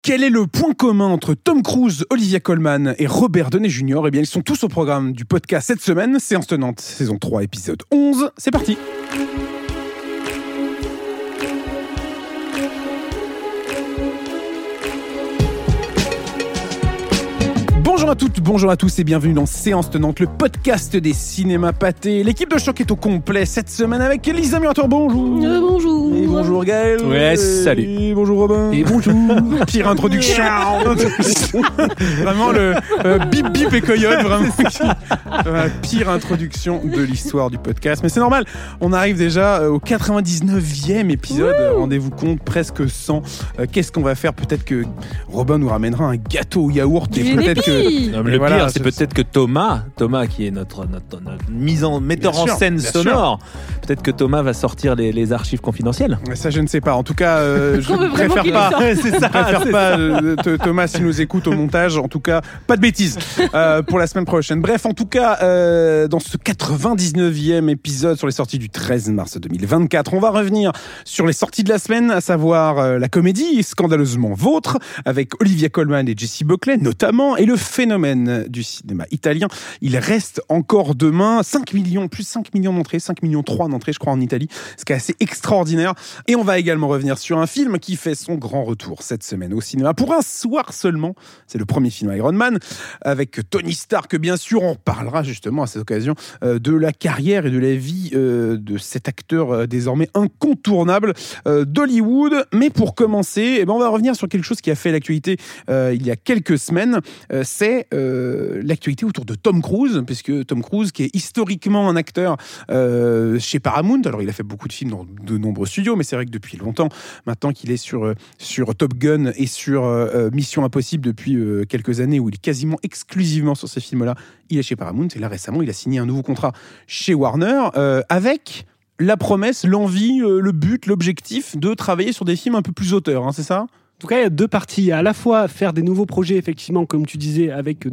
Quel est le point commun entre Tom Cruise, Olivia Colman et Robert Downey Jr. Eh bien, ils sont tous au programme du podcast cette semaine. Séance tenante, saison 3, épisode 11. C'est parti. Bonjour à toutes, bonjour à tous et bienvenue dans Séance Tenante, le podcast des cinémas pâtés. L'équipe de choc est au complet cette semaine avec Lisa Murator, bonjour. Bonjour. Et bonjour Gaël. Ouais, salut. Et bonjour Robin. Et bonjour. Pire introduction. Vraiment le bip bip et coyote, vraiment. Pire introduction de l'histoire du podcast. Mais c'est normal, on arrive déjà au 99e épisode. Rendez-vous compte, presque 100. Qu'est-ce qu'on va faire? Peut-être que Robin nous ramènera un gâteau au yaourt. Et peut-être que... Non, mais le pire, c'est peut-être que Thomas qui est notre metteur en scène sonore, peut-être que Thomas va sortir les archives confidentielles. Ça, je ne sais pas. En tout cas, je ne préfère pas. C'est ça. Je préfère pas Thomas, s'il nous écoute au montage. En tout cas, pas de bêtises pour la semaine prochaine. Bref, en tout cas, dans ce 99e épisode sur les sorties du 13 mars 2024, on va revenir sur les sorties de la semaine, à savoir la comédie Scandaleusement Vôtre, avec Olivia Colman et Jessie Buckley notamment, et le phénomène du cinéma italien. Il reste encore demain 5 millions d'entrées, 5 millions 3 d'entrées, je crois, en Italie, ce qui est assez extraordinaire. Et on va également revenir sur un film qui fait son grand retour cette semaine au cinéma pour un soir seulement. C'est le premier film Iron Man, avec Tony Stark, bien sûr. On parlera justement à cette occasion de la carrière et de la vie de cet acteur désormais incontournable d'Hollywood. Mais pour commencer, on va revenir sur quelque chose qui a fait l'actualité il y a quelques semaines. C'est l'actualité autour de Tom Cruise, puisque Tom Cruise, qui est historiquement un acteur chez Paramount, alors il a fait beaucoup de films dans de nombreux studios, mais c'est vrai que depuis longtemps, maintenant qu'il est sur Top Gun et sur Mission Impossible depuis quelques années, où il est quasiment exclusivement sur ces films-là, il est chez Paramount, et là récemment, il a signé un nouveau contrat chez Warner, avec la promesse, l'envie, le but, l'objectif de travailler sur des films un peu plus auteurs, hein, c'est ça ? En tout cas, il y a deux parties. Il y a à la fois faire des nouveaux projets, effectivement, comme tu disais, avec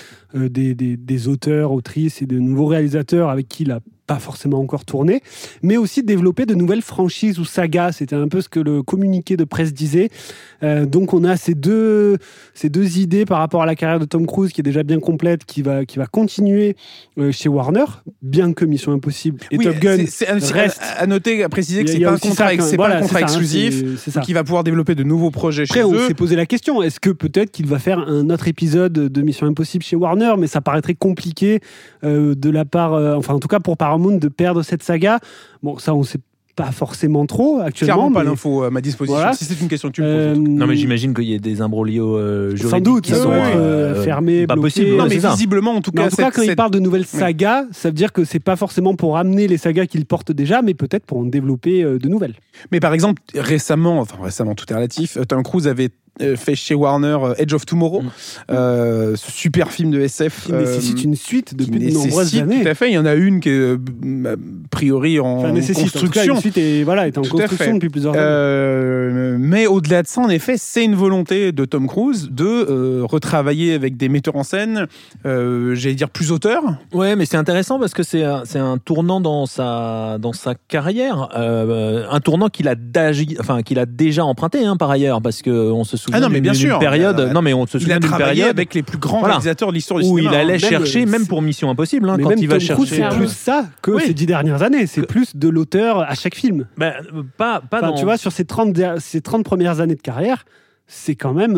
des auteurs, autrices et de nouveaux réalisateurs avec qui il n'a pas forcément encore tourné, mais aussi développer de nouvelles franchises ou sagas. C'était un peu ce que le communiqué de presse disait. Donc on a ces deux idées par rapport à la carrière de Tom Cruise, qui est déjà bien complète, qui va continuer chez Warner, bien que Mission Impossible et Top Gun restent. À noter, à préciser que c'est pas un contrat exclusif, donc il va pouvoir développer de nouveaux projets chez eux. Après, on s'est posé la question, est-ce que peut-être qu'il va faire un autre épisode de Mission Impossible chez Warner, mais ça paraîtrait compliqué de la part, enfin en tout cas pour Paramount, de perdre cette saga. Bon, ça on sait pas forcément trop actuellement. Clairement pas l'info à ma disposition, voilà. Si c'est une question que tu me poses. Non, mais j'imagine qu'il y a des imbroglios juridiques sans doute, qui sont fermés, pas bloqués. possible. Non, mais visiblement, en tout cas, quand il parle de nouvelles sagas, ça veut dire que c'est pas forcément pour ramener les sagas qu'il porte déjà, mais peut-être pour en développer de nouvelles. Mais par exemple, récemment, tout est relatif, Tom Cruise avait fait chez Warner Edge of Tomorrow, ce super film de SF qui nécessite une suite depuis de nombreuses années. Tout à fait, il y en a une qui est a priori en construction. En tout cas, une suite est en construction depuis plusieurs années. Mais au-delà de ça, en effet, c'est une volonté de Tom Cruise de retravailler avec des metteurs en scène, j'allais dire plus auteurs. Ouais, mais c'est intéressant parce que c'est un tournant dans sa carrière, un tournant qu'il a déjà emprunté, par ailleurs, parce que on se souvient d'une période. On se souvient d'une période avec les plus grands réalisateurs de l'histoire du cinéma. Où il allait chercher, même pour Mission Impossible, quand il va chercher. C'est plus ça que ces 10 dernières années. C'est plus de l'auteur à chaque film. Tu vois, sur ces 30 premières années de carrière, c'est quand même.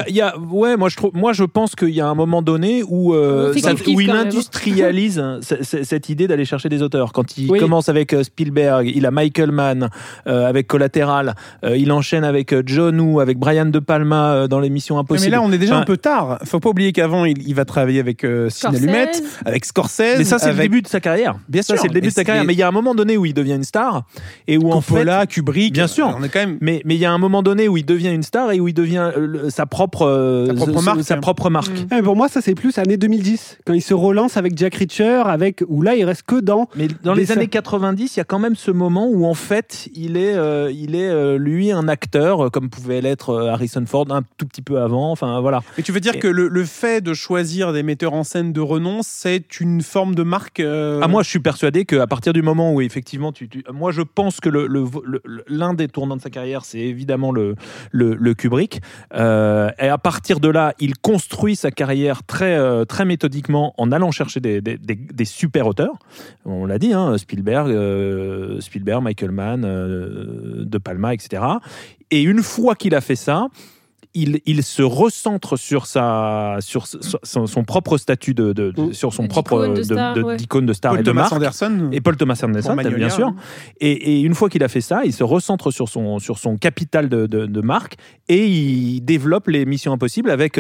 Moi je pense qu'il y a un moment donné où il industrialise cette idée d'aller chercher des auteurs. Quand il commence avec Spielberg, il a Michael Mann avec Collateral, il enchaîne avec John Woo, avec Brian De Palma dans les Missions Impossibles. Mais là on est déjà un peu tard. Faut pas oublier qu'avant il va travailler avec Sidney Lumet, avec Scorsese. Mais ça c'est le début de sa carrière. Bien sûr, c'est le début de sa carrière. Mais il y a un moment donné où il devient une star et où Coppola, Kubrick. Bien sûr. On est quand même. Mais il y a un moment donné où il devient une star et où il devient sa propre marque. Mais pour moi, ça c'est plus années 2010, quand il se relance avec Jack Reacher, où là il reste que dans. Mais dans les années 90, il y a quand même ce moment où en fait il est lui un acteur, comme pouvait l'être Harrison Ford un tout petit peu avant. Enfin voilà. Mais tu veux dire que le fait de choisir des metteurs en scène de renom, c'est une forme de marque moi je suis persuadé qu'à partir du moment où effectivement moi je pense que l'un des tournants de sa carrière, c'est évidemment le Kubrick. Maverick. Et à partir de là, il construit sa carrière très méthodiquement en allant chercher des super auteurs. On l'a dit, Spielberg, Michael Mann, De Palma, etc. Et une fois qu'il a fait ça, il se recentre sur son propre statut sur son propre d'icône de star Paul et de Thomas marque. Anderson. Et Paul Thomas Anderson, bien sûr. Et une fois qu'il a fait ça, il se recentre sur son capital de marque et il développe les Missions Impossibles avec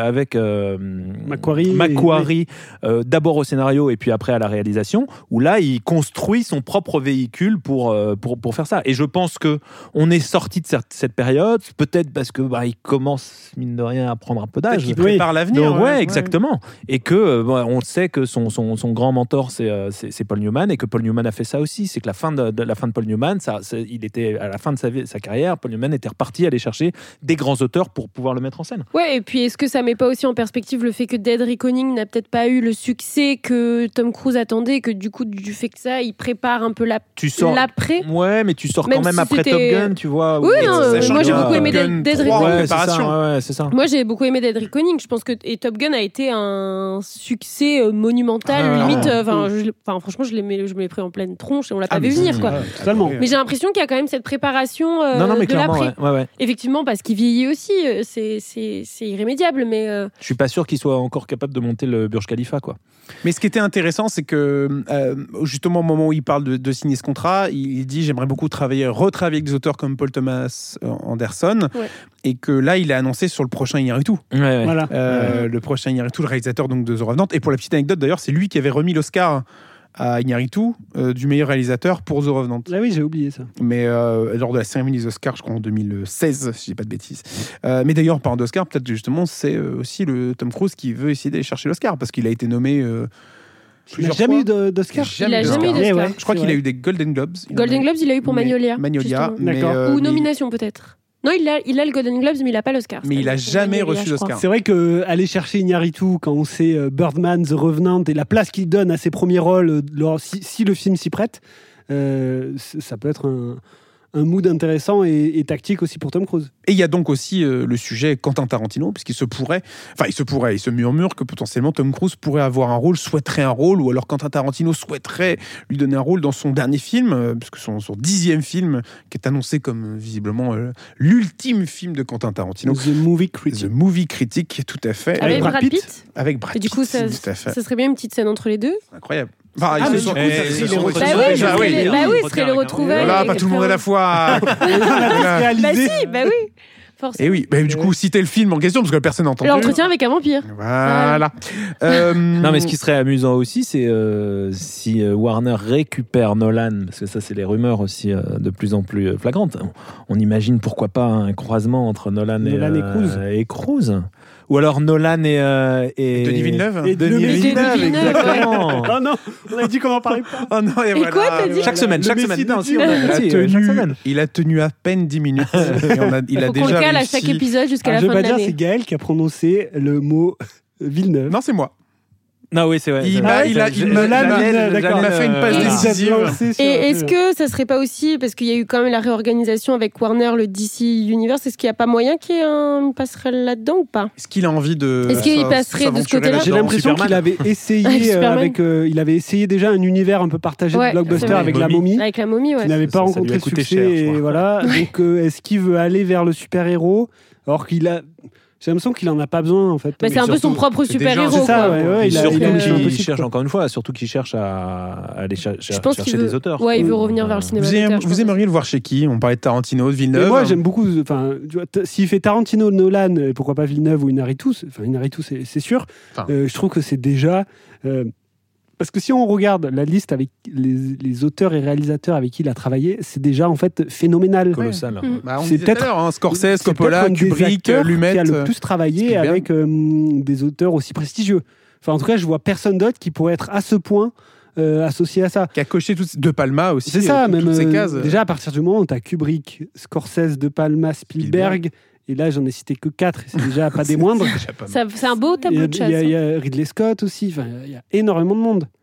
Macquarie, d'abord au scénario et puis après à la réalisation, où là il construit son propre véhicule pour faire ça. Et je pense que on est sorti de cette période, peut-être parce que il commence mine de rien à prendre un peu d'âge. Qui prépare l'avenir. Donc, exactement. Et que on sait que son grand mentor c'est Paul Newman, et que Paul Newman a fait ça aussi. C'est que la fin de Paul Newman, il était à la fin de sa carrière, Paul Newman était reparti aller chercher des grands auteurs pour pouvoir le mettre en scène. Ouais, et puis est-ce que ça met pas aussi en perspective le fait que Dead Reckoning n'a peut-être pas eu le succès que Tom Cruise attendait, que du coup du fait que ça, il prépare un peu l'après. Ouais, mais tu sors quand même après Top Gun, tu vois. Oui, moi j'ai beaucoup aimé Dead Reckoning. C'est ça. Moi j'ai beaucoup aimé Dead Reckoning. Je pense que Top Gun a été un succès monumental, limite. Franchement, je l'ai pris en pleine tronche et on l'a pas vu venir, quoi. Totalement. Mais j'ai l'impression qu'il y a quand même cette préparation de l'après. Ouais. Effectivement, parce qu'il vieillit aussi, c'est irrémédiable. Mais je suis pas sûr qu'il soit encore capable de monter le Burj Khalifa, quoi. Mais ce qui était intéressant, c'est que justement au moment où il parle de signer ce contrat, il dit j'aimerais beaucoup retravailler avec des auteurs comme Paul Thomas Anderson, et que là il a annoncé sur le prochain Iñárritu. Voilà. Le prochain Iñárritu, le réalisateur donc de The Revenant. Et pour la petite anecdote d'ailleurs, c'est lui qui avait remis l'Oscar à Iñárritu du meilleur réalisateur pour The Revenant. Ah oui, j'ai oublié ça. Mais lors de la cérémonie des Oscars, je crois en 2016, si je dis pas de bêtises. Mais d'ailleurs, en parlant d'Oscar, peut-être justement, c'est aussi le Tom Cruise qui veut essayer d'aller chercher l'Oscar, parce qu'il a été nommé il n'a jamais eu d'Oscar. Il n'a jamais eu d'Oscar. Je crois qu'il a eu des Golden Globes. Golden Globes, il a eu pour Magnolia. D'accord. Ou nomination peut-être. Non, il a le Golden Globes, mais il n'a pas l'Oscar. Mais il n'a jamais reçu l'Oscar. C'est vrai qu'aller chercher Iñárritu quand on sait Birdman, The Revenant et la place qu'il donne à ses premiers rôles, si le film s'y prête, ça peut être un mood intéressant et tactique aussi pour Tom Cruise. Et il y a donc aussi le sujet Quentin Tarantino, puisqu'il se murmure que potentiellement Tom Cruise souhaiterait un rôle, ou alors Quentin Tarantino souhaiterait lui donner un rôle dans son dernier film, puisque son 10e film, qui est annoncé comme visiblement l'ultime film de Quentin Tarantino. The Movie Critic, tout à fait. Avec Brad Pitt. Avec Brad Pitt. Et du coup, ça serait bien une petite scène entre les deux. Incroyable. Ce serait le retrouvailles. Voilà, pas tout le monde à la fois. Bah oui. Et oui, du coup, citez le film en question, parce que personne n'a entendu. L'entretien avec un vampire. Voilà. Non, mais ce qui serait amusant aussi, c'est si Warner récupère Nolan, parce que ça, c'est les rumeurs aussi de plus en plus flagrantes. On imagine pourquoi pas un croisement entre Nolan et Cruise. Ou alors Nolan et Denis Villeneuve. Et Denis Villeneuve, exactement. Oh non, on a dit qu'on en parlait pas. Oh non, et voilà. Quoi, t'as dit chaque semaine. chaque semaine. Il a tenu à peine 10 minutes. Il a faut déjà qu'on le cale réussi. à chaque épisode jusqu'à la fin de Je vais pas dire, l'année. c'est Gaël qui a prononcé le mot Villeneuve. Non, c'est moi. Non, oui, c'est vrai. Il m'a fait une passe décisive. Et est-ce que ça serait pas aussi, parce qu'il y a eu quand même la réorganisation avec Warner, le DC Universe, est-ce qu'il n'y a pas moyen qu'il y ait une passerelle là-dedans ou pas? Est-ce qu'il a envie de. Est-ce qu'il passerait de ce côté-là? J'ai l'impression qu'il avait essayé il avait essayé déjà un univers un peu partagé de blockbuster avec La Momie. Avec La Momie, ouais. Qui n'avait pas rencontré le succès. Et voilà. Donc, est-ce qu'il veut aller vers le super-héros alors qu'il a. J'ai l'impression qu'il en a pas besoin en fait. C'est un peu son propre super-héros. C'est ça, il cherche encore une fois, surtout qu'il cherche à aller chercher des auteurs. Ouais, il veut revenir vers le cinéma. Vous aimeriez le voir chez qui? On parlait de Tarantino, de Villeneuve. Moi, j'aime beaucoup. Enfin, s'il fait Tarantino, Nolan, pourquoi pas Villeneuve ou Iñárritu? Enfin, Iñárritu, c'est sûr. Je trouve que c'est déjà. Parce que si on regarde la liste avec les auteurs et réalisateurs avec qui il a travaillé, c'est déjà en fait phénoménal. Colossal. C'est peut-être Scorsese, Coppola, Kubrick, Lumet. Qui a le plus travaillé avec des auteurs aussi prestigieux. Enfin, en tout cas, je vois personne d'autre qui pourrait être à ce point associé à ça. Qui a coché toutes De Palma aussi. C'est ça, même toutes ces cases. Déjà à partir du moment où tu as Kubrick, Scorsese, De Palma, Spielberg. Et là, j'en ai cité que 4, c'est déjà pas des moindres. C'est un beau tableau de chasse. Il y a Ridley Scott aussi, il y a énormément de monde.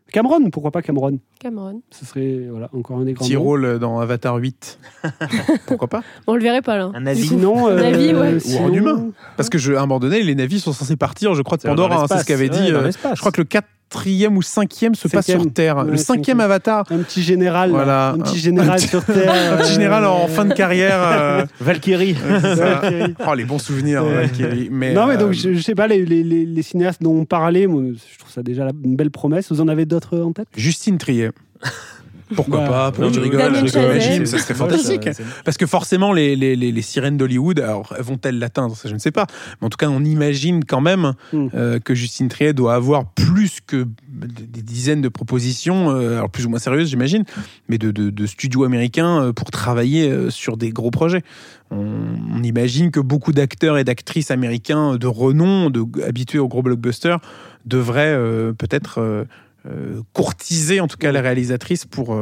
Cameron, pourquoi pas Cameron ? Ce serait encore un des grands. Petit rôle dans Avatar 8. Pourquoi pas ? On le verrait pas là. Un nazi. Sinon, un navi, ouais. Ou un humain. Parce que à un moment donné, les navis sont censés partir, je crois, de Pandore. C'est ce qu'avait dit. Je crois que le 4e ou 5e se passe sur Terre. Le 5e Avatar. Un petit général. Voilà. Un petit général sur Terre. Un petit général en fin de carrière. Valkyrie. Oh, les bons souvenirs, Valkyrie. Mais donc je sais pas, les cinéastes dont on parlait, moi, je trouve ça déjà une belle promesse. Vous en avez d'autres en tête ? Justine Triet. Pourquoi pas ? Tu rigoles, j'imagine, ça serait fantastique. Parce que forcément, les sirènes d'Hollywood, alors vont-elles l'atteindre ? Ça, je ne sais pas. Mais en tout cas, on imagine quand même que Justine Triet doit avoir plus que des dizaines de propositions, alors plus ou moins sérieuses, j'imagine, mais de studios américains pour travailler sur des gros projets. On imagine que beaucoup d'acteurs et d'actrices américains de renom, habitués aux gros blockbusters, devraient peut-être... courtiser en tout cas la réalisatrice pour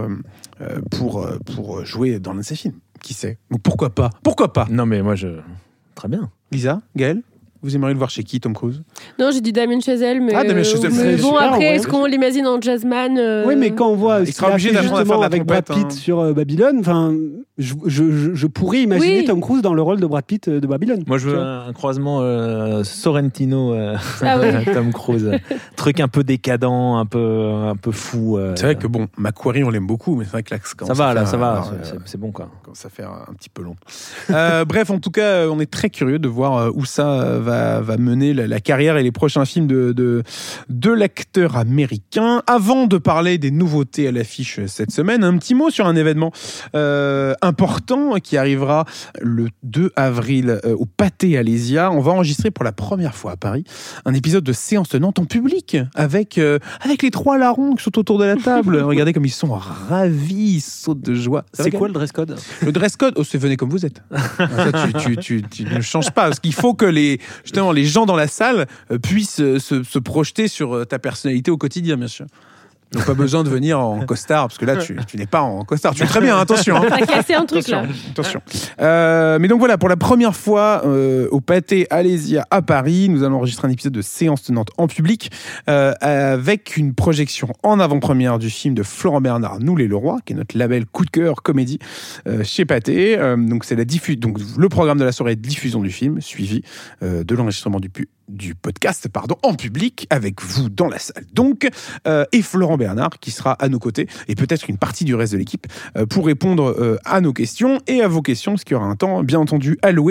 jouer dans l'un de ses films. Qui sait ? Donc pourquoi pas ? Non mais moi très bien. Lisa, Gaël, vous aimeriez le voir chez qui, Tom Cruise ? Non, j'ai dit Damien Chazelle, mais Damien Chazelle, mais bon, super, après, est-ce qu'on l'imagine en Jazzman Oui, mais quand on voit il sera obligé d'apprendre à faire de la avec Brad trompette, Pitt sur Babylone, enfin, je pourrais imaginer Tom Cruise dans le rôle de Brad Pitt de Babylone. Moi, je veux un croisement Sorrentino, Tom Cruise, truc un peu décadent, un peu fou. C'est vrai que Macquarie, on l'aime beaucoup, mais c'est vrai que là, ça va, c'est bon quoi. Quand ça fait un petit peu long. Bref, en tout cas, on est très curieux de voir où ça va mener la carrière et les prochains films de l'acteur américain. Avant de parler des nouveautés à l'affiche cette semaine, un petit mot sur un événement important qui arrivera le 2 avril au Pâté Alésia. On va enregistrer pour la première fois à Paris un épisode de Séance tenante en public avec les 3 larrons qui sont autour de la table. Regardez comme ils sont ravis, ils sautent de joie. C'est quoi le dress code ? Le dress code, c'est venez comme vous êtes. Ça, tu ne changes pas parce qu'il faut que les gens dans la salle puissent se projeter sur ta personnalité au quotidien, bien sûr. Donc pas besoin de venir en costard, parce que là, tu n'es pas en costard. Tu es très bien, attention. Hein. T'as cassé un truc, attention. Mais donc voilà, pour la première fois au Pâté Alésia à Paris, nous allons enregistrer un épisode de Séance tenante en public avec une projection en avant-première du film de Florent Bernard, Nous les Leroy, qui est notre label coup de cœur comédie chez Pâté. Donc c'est donc le programme de la soirée de diffusion du film, suivi de l'enregistrement du podcast en public avec vous dans la salle donc et Florent Bernard qui sera à nos côtés et peut-être une partie du reste de l'équipe pour répondre à nos questions et à vos questions parce qu'il y aura un temps bien entendu alloué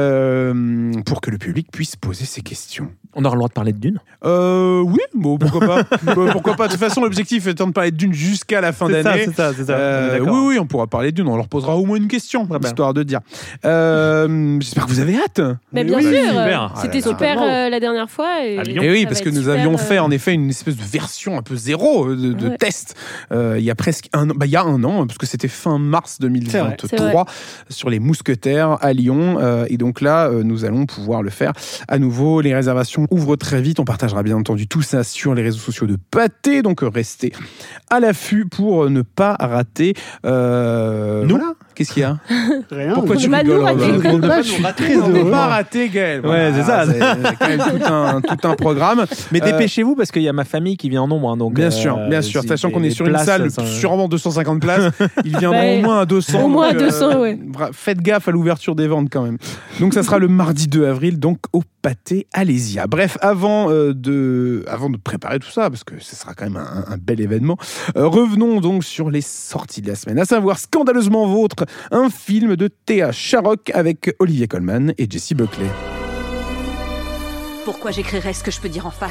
pour que le public puisse poser ses questions. On aura le droit de parler de Dune ? Oui, pourquoi pas. Pourquoi pas. De toute façon, l'objectif étant de parler de Dune jusqu'à la fin d'année. C'est ça. Oui, on pourra parler de Dune. On leur posera au moins une question, histoire de dire. J'espère que vous avez hâte. Mais bien sûr. C'était super la dernière fois. Et oui, parce que nous avions fait en effet une espèce de version un peu zéro de test il y a presque un an. Il y a un an, parce que c'était fin mars 2023 sur les Mousquetaires à Lyon. Et donc là, nous allons pouvoir le faire à nouveau. Les réservations ouvrent très vite. On partagera bien entendu tout ça sur les réseaux sociaux de Pâté. Donc restez à l'affût pour ne pas rater. Voilà. Qu'est-ce qu'il y a ? Rien. Pourquoi tu rigoles ? On ne peut pas rater, Gaël. Ouais, c'est ça. C'est quand même tout un programme. Mais dépêchez-vous parce qu'il y a ma famille qui vient en nombre. Donc, bien sûr. Sachant qu'on est sur une salle sûrement 250 places, ils viendront au moins à 200. Au moins à 200, ouais. Faites gaffe à l'ouverture des ventes quand même. Donc ça sera le mardi 2 avril, donc au Pâté Alésia. Bref, avant de préparer tout ça, parce que ce sera quand même un bel événement, revenons donc sur les sorties de la semaine, à savoir Scandaleusement Vôtre, un film de Théa Sharrock avec Olivia Colman et Jessie Buckley. Pourquoi j'écrirais ce que je peux dire en face ?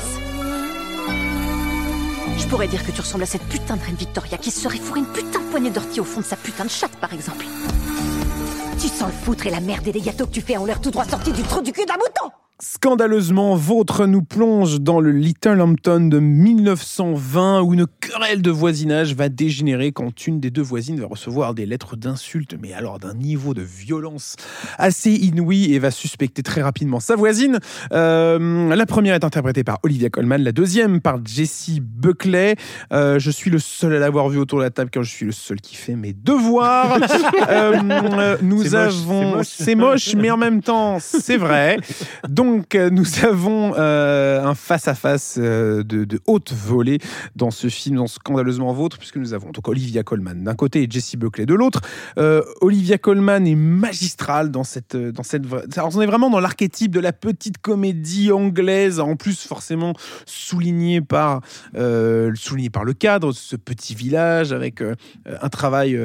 Je pourrais dire que tu ressembles à cette putain de reine Victoria qui se serait fourré une putain de poignée d'ortie au fond de sa putain de chatte, par exemple. Tu sens le foutre et la merde et les gâteaux que tu fais ont l'air tout droit sortis du trou du cul d'un mouton. Scandaleusement Vôtre nous plonge dans le Little Hampton de 1920 où une querelle de voisinage va dégénérer quand une des deux voisines va recevoir des lettres d'insultes, mais alors d'un niveau de violence assez inouï et va suspecter très rapidement sa voisine. La première est interprétée par Olivia Colman, la deuxième par Jessie Buckley. Je suis le seul à l'avoir vue autour de la table car je suis le seul qui fait mes devoirs. C'est moche, mais en même temps c'est vrai. Donc donc, nous avons un face-à-face de haute volée dans ce film, dans Scandaleusement Vôtre, puisque nous avons donc Olivia Colman d'un côté et Jessie Buckley de l'autre. Olivia Colman est magistrale dans cette. Alors, on est vraiment dans l'archétype de la petite comédie anglaise, en plus forcément souligné par le cadre, ce petit village avec un travail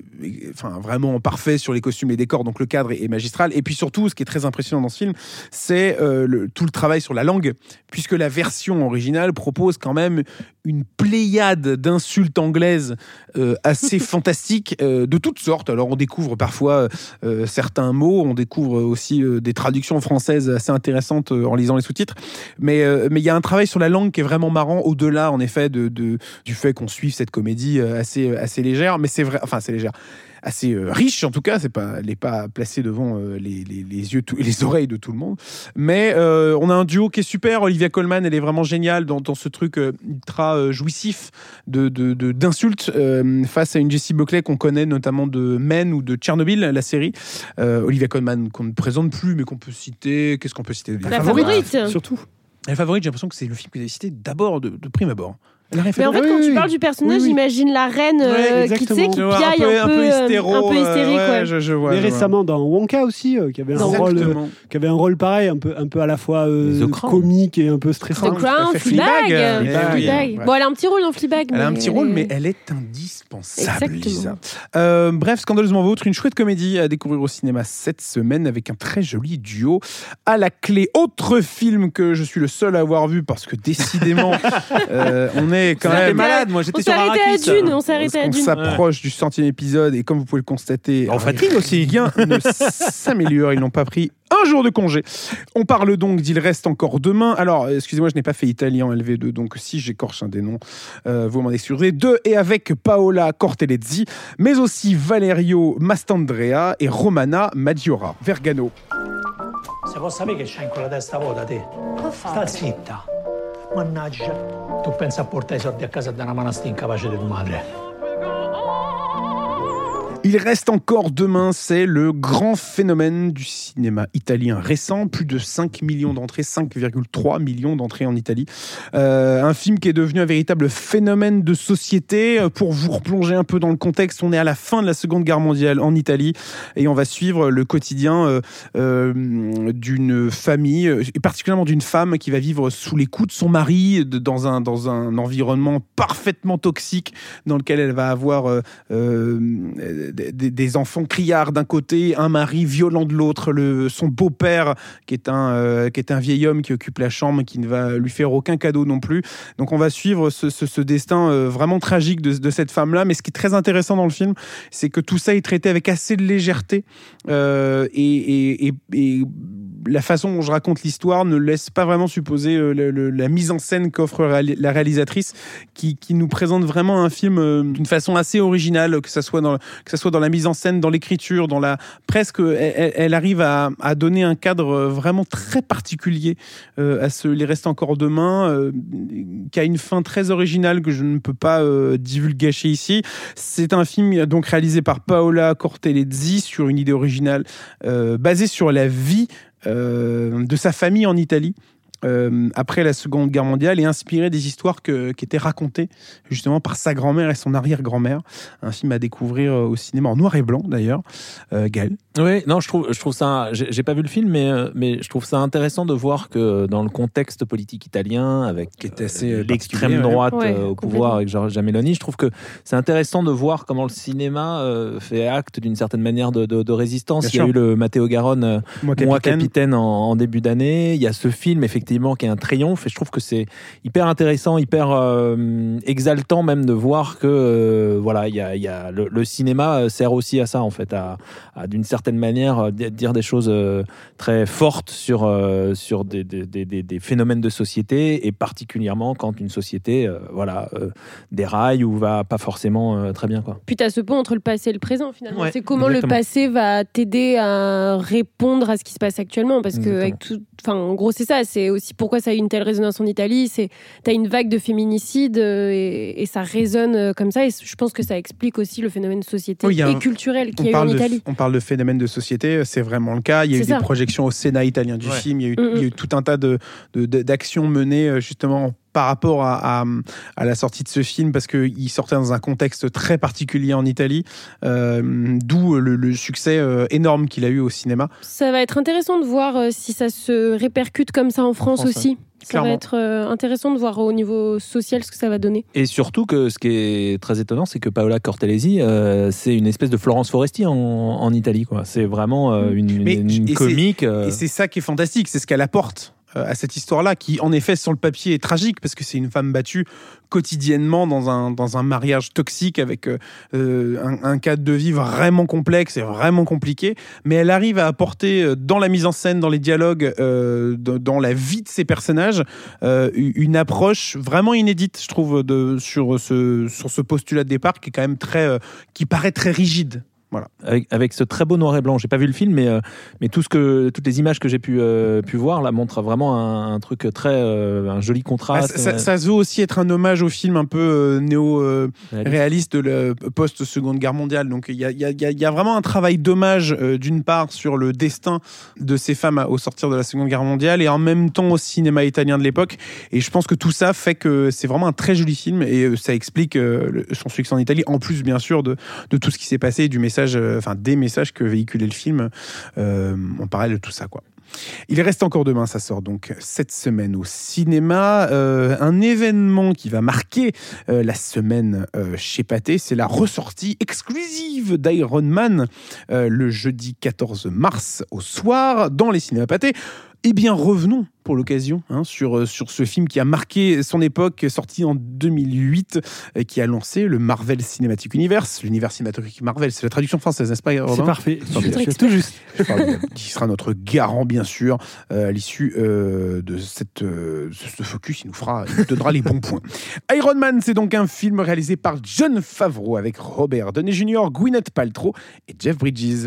vraiment parfait sur les costumes et les décors, donc le cadre est magistral. Et puis surtout, ce qui est très impressionnant dans ce film, c'est tout le travail sur la langue, puisque la version originale propose quand même une pléiade d'insultes anglaises assez fantastiques, de toutes sortes. Alors on découvre parfois certains mots, on découvre aussi des traductions françaises assez intéressantes en lisant les sous-titres, mais il y a un travail sur la langue qui est vraiment marrant, au-delà en effet du fait qu'on suive cette comédie assez légère, mais c'est vrai, enfin assez légère, assez riche en tout cas, elle n'est pas placée devant les yeux et les oreilles de tout le monde, mais on a un duo qui est super. Olivia Colman, elle est vraiment géniale dans ce truc ultra jouissif d'insultes face à une Jessie Buckley qu'on connaît notamment de Men ou de Tchernobyl, la série. Olivia Colman qu'on ne présente plus mais qu'on peut citer. Qu'est-ce qu'on peut citer? La favorite surtout. La favorite, j'ai l'impression que c'est le film que vous avez cité d'abord de prime abord. Mais en fait, quand tu parles du personnage, j'imagine la reine qui piaille un peu hystérique. Je vois. Mais récemment, dans Wonka aussi, qui avait un rôle pareil, un peu à la fois comique et un peu stressant. The Crown, Fleabag. Bon, elle a un petit rôle dans Fleabag. Elle a un petit rôle, mais elle est indispensable, Lisa. Bref, Scandaleusement Vôtre, une chouette comédie à découvrir au cinéma cette semaine avec un très joli duo à la clé. Autre film que je suis le seul à avoir vu parce que décidément, on est quand même malade. Moi, j'étais sur Arrakis. On s'est arrêté à Dune. On s'approche du 100e épisode et comme vous pouvez le constater, on fatigue aussi. Rien ne s'améliore. Ils n'ont pas pris un jour de congé. On parle donc d'Il reste encore demain. Alors, excusez-moi, je n'ai pas fait italien en LV2, donc si j'écorche un des noms, vous m'en excuserez. De et avec Paola Cortellezzi, mais aussi Valerio Mastandrea et Romana Maggiora. Vergano. Se può sapere che c'hai in quella testa vuota, te? Sta zitta. Mannaggia, tu pensi a portare I soldi a casa da una manastia incapace di tua madre. Il reste encore demain, c'est le grand phénomène du cinéma italien récent. Plus de 5 millions d'entrées, 5,3 millions d'entrées en Italie. Un film qui est devenu un véritable phénomène de société. Pour vous replonger un peu dans le contexte, on est à la fin de la Seconde Guerre mondiale en Italie et on va suivre le quotidien d'une famille, et particulièrement d'une femme qui va vivre sous les coups de son mari dans un environnement parfaitement toxique dans lequel elle va avoir des enfants criards d'un côté, un mari violent de l'autre, son beau-père qui est un vieil homme qui occupe la chambre, qui ne va lui faire aucun cadeau non plus. Donc on va suivre ce destin vraiment tragique de cette femme-là. Mais ce qui est très intéressant dans le film, c'est que tout ça est traité avec assez de légèreté et la façon dont je raconte l'histoire ne laisse pas vraiment supposer la mise en scène qu'offre la réalisatrice qui nous présente vraiment un film d'une façon assez originale, que ça soit dans la mise en scène, dans l'écriture, elle arrive à donner un cadre vraiment très particulier à Les Restes encore demain, qui a une fin très originale que je ne peux pas divulgacher ici. C'est un film donc réalisé par Paola Cortellezzi sur une idée originale basée sur la vie de sa famille en Italie après la Seconde Guerre mondiale et inspiré des histoires qui étaient racontées justement par sa grand-mère et son arrière-grand-mère. Un film à découvrir au cinéma en noir et blanc d'ailleurs. Gaël? Oui, non, je trouve ça. J'ai pas vu le film, mais je trouve ça intéressant de voir que dans le contexte politique italien, avec qui est assez l'extrême droite au pouvoir avec Giorgia Meloni, je trouve que c'est intéressant de voir comment le cinéma fait acte d'une certaine manière de résistance. Bien Il y a eu le Matteo Garonne, Moi capitaine en début d'année. Il y a ce film effectivement qui est un triomphe et je trouve que c'est hyper intéressant, hyper exaltant même de voir que le cinéma sert aussi à ça en fait, à d'une certaine manière dire des choses très fortes sur des phénomènes de société et particulièrement quand une société déraille ou va pas forcément très bien quoi. Puis t'as ce pont entre le passé et le présent finalement. C'est comment exactement. Le passé va t'aider à répondre à ce qui se passe actuellement parce que avec tout, en gros c'est ça, c'est aussi aussi pourquoi ça a eu une telle résonance en Italie. T'as une vague de féminicide et ça résonne comme ça. Et je pense que ça explique aussi le phénomène de société et culturel qu'il y a eu en Italie. On parle de phénomène de société, c'est vraiment le cas. Il y a eu des projections au Sénat italien du film. Il y a eu tout un tas d'actions menées justement par rapport à la sortie de ce film, parce qu'il sortait dans un contexte très particulier en Italie, d'où le succès énorme qu'il a eu au cinéma. Ça va être intéressant de voir si ça se répercute comme ça en France aussi. Ça va être intéressant de voir au niveau social ce que ça va donner. Et surtout que ce qui est très étonnant, c'est que Paola Cortellesi, c'est une espèce de Florence Foresti en Italie, quoi. C'est vraiment une comique. Et c'est ça qui est fantastique, c'est ce qu'elle apporte à cette histoire-là, qui en effet sur le papier est tragique, parce que c'est une femme battue quotidiennement dans un mariage toxique avec un cadre de vie vraiment complexe et vraiment compliqué, mais elle arrive à apporter dans la mise en scène, dans les dialogues, dans la vie de ses personnages, une approche vraiment inédite, je trouve, sur ce postulat de départ qui est quand même qui paraît très rigide. Voilà. Avec ce très beau noir et blanc. J'ai pas vu le film, mais toutes les images que j'ai pu voir là montrent vraiment un truc un joli contraste. Ça se veut aussi être un hommage au film un peu néo-réaliste de la post-Seconde Guerre mondiale. Donc il y a vraiment un travail d'hommage d'une part sur le destin de ces femmes au sortir de la Seconde Guerre mondiale, et en même temps au cinéma italien de l'époque. Et je pense que tout ça fait que c'est vraiment un très joli film, et ça explique son succès en Italie, en plus bien sûr de tout ce qui s'est passé, et du message, des messages que véhiculait le film. On parlait de tout ça, quoi. Il reste encore demain, ça sort donc cette semaine au cinéma. Un événement qui va marquer la semaine chez Pathé, c'est la ressortie exclusive d'Iron Man le jeudi 14 mars au soir dans les cinémas Pathé. Eh bien, revenons pour l'occasion sur ce film qui a marqué son époque, sorti en 2008, qui a lancé le Marvel Cinematic Universe, l'univers cinématographique Marvel. C'est la traduction française, n'est-ce pas, Robin ? C'est parfait, c'est tout juste. Qui sera notre garant, bien sûr, à l'issue de ce focus. Il nous donnera les bons points. Iron Man, c'est donc un film réalisé par Jon Favreau avec Robert Downey Jr., Gwyneth Paltrow et Jeff Bridges.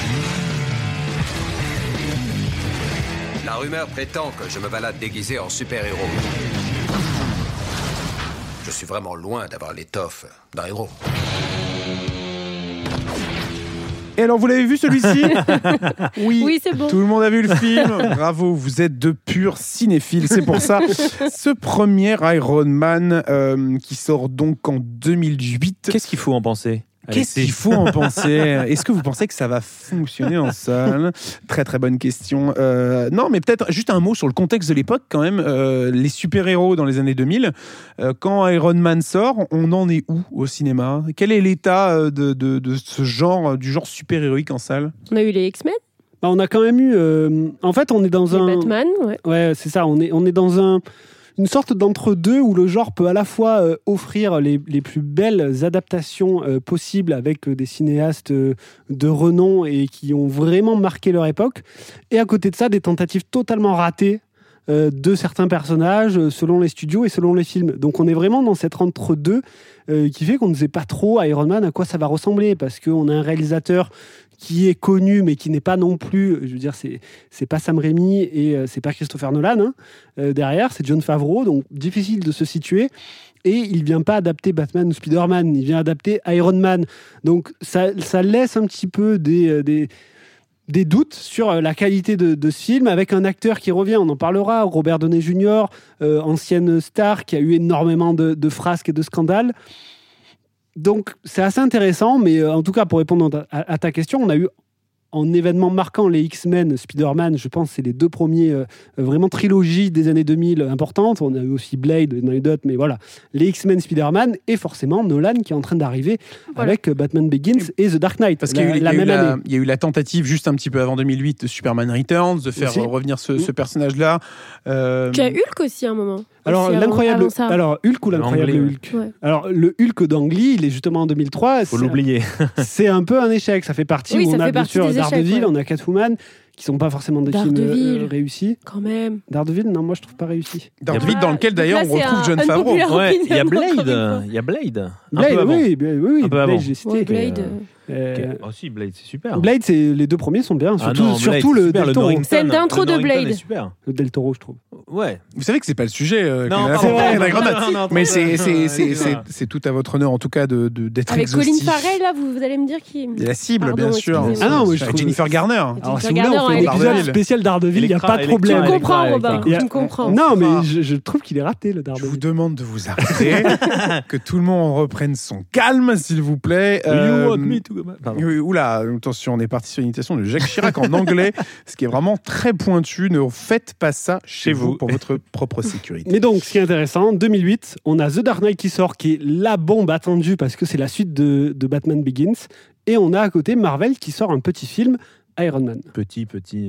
La rumeur prétend que je me balade déguisé en super-héros. Je suis vraiment loin d'avoir l'étoffe d'un héros. Et alors, vous l'avez vu celui-ci ? Oui, c'est bon. Tout le monde a vu le film. Bravo, vous êtes de purs cinéphiles. C'est pour ça. Ce premier Iron Man qui sort donc en 2008. Qu'est-ce qu'il faut en penser ? Qu'est-ce qu'il faut en penser ? Est-ce que vous pensez que ça va fonctionner en salle ? Très très bonne question. Non, mais peut-être juste un mot sur le contexte de l'époque quand même. Les super-héros dans les années 2000, quand Iron Man sort, on en est où au cinéma ? Quel est l'état de ce genre, du genre super-héroïque en salle ? On a eu les X-Men. On a quand même eu... En fait, on est dans les Batman, ouais. Ouais, c'est ça. On est dans une sorte d'entre-deux où le genre peut à la fois offrir les plus belles adaptations possibles avec des cinéastes de renom et qui ont vraiment marqué leur époque, et à côté de ça, des tentatives totalement ratées de certains personnages selon les studios et selon les films. Donc on est vraiment dans cet entre-deux qui fait qu'on ne sait pas trop Iron Man à quoi ça va ressembler, parce qu'on a un réalisateur qui est connu mais qui n'est pas non plus, je veux dire, c'est pas Sam Raimi et c'est pas Christopher Nolan derrière, c'est Jon Favreau, donc difficile de se situer. Et il vient pas adapter Batman ou Spider-Man, il vient adapter Iron Man. Donc ça laisse un petit peu des doutes sur la qualité de ce film, avec un acteur qui revient, on en parlera, Robert Downey Jr., ancienne star qui a eu énormément de frasques et de scandales. Donc c'est assez intéressant, mais en tout cas, pour répondre à ta question, on a eu en événement marquant les X-Men, Spider-Man, je pense que c'est les deux premiers vraiment trilogies des années 2000 importantes. On a eu aussi Blade dans les d'autres, mais voilà, les X-Men, Spider-Man, et forcément Nolan qui est en train d'arriver avec Batman Begins et The Dark Knight. Parce qu'il y a eu la tentative juste un petit peu avant 2008 de Superman Returns, de faire revenir ce personnage-là. Tu as Hulk aussi à un moment. Alors, Hulk ou l'incroyable Hulk. Ouais. Alors, le Hulk d'Ang Lee, il est justement en 2003. Faut l'oublier. C'est un peu un échec. Ça fait partie où on a bien sûr Daredevil, on a Catwoman, qui sont pas forcément des films réussis. Quand même. Daredevil, non, moi je trouve pas réussi. Daredevil, dans lequel d'ailleurs on retrouve Jon Favreau. Ouais, il y a Blade. Il y a Blade. Oui, un peu avant. Blade, j'ai cité. Blade. Oh si, Blade, c'est super. Blade, les deux premiers sont bien. Surtout le Del Toro. Scène d'intro de Blade. Super. Le Del Toro, je trouve. Ouais. Vous savez que c'est pas le sujet. Non, mais c'est tout à votre honneur, en tout cas, d'être avec exhaustif. Colin Farrell, là, vous allez me dire qui. La cible, bien sûr. Ah non, mais Jennifer Garner. Alors, si vous voulez, on fait un épisode spécial Daredevil, il n'y a pas de problème. Tu comprends, Robin. Tu comprends. Non, mais je trouve qu'il est raté, le Daredevil. Je vous demande de vous arrêter, que tout le monde reprenne son calme, s'il vous plaît. You want me to go back. Oula, attention, on est parti sur une imitation de Jacques Chirac en anglais, ce qui est vraiment très pointu. Ne faites pas ça chez vous pour votre propre sécurité. Mais donc, ce qui est intéressant, en 2008, on a The Dark Knight qui sort, qui est la bombe attendue parce que c'est la suite de Batman Begins. Et on a à côté Marvel qui sort un petit film, Iron Man. Petit